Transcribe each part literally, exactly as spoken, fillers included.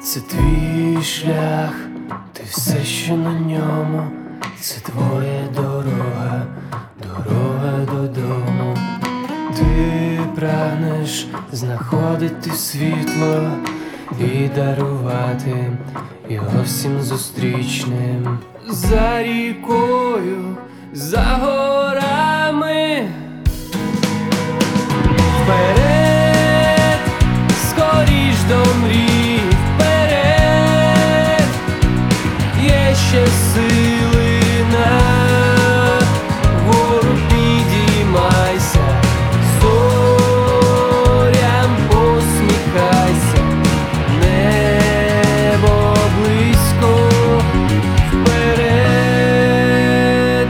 Це твій шлях, ти все, що на ньому, це твоя дорога, дорога додому. Ти прагнеш знаходити світло і дарувати його всім зустрічним. За рікою, за горами, вперед, скоріш до мрій, вперед, є ще сили, на гору підіймайся, зорям посміхайся, небо близько, вперед.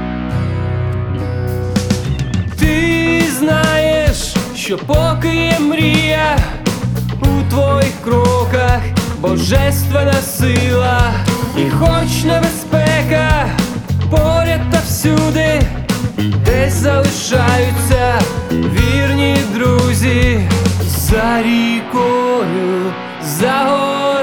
Ти знаєш, що поки є мрія, у твоїх кроках божественна сила. І хоч небезпека поряд та всюди, десь залишаються вірні друзі. За рікою, за горами,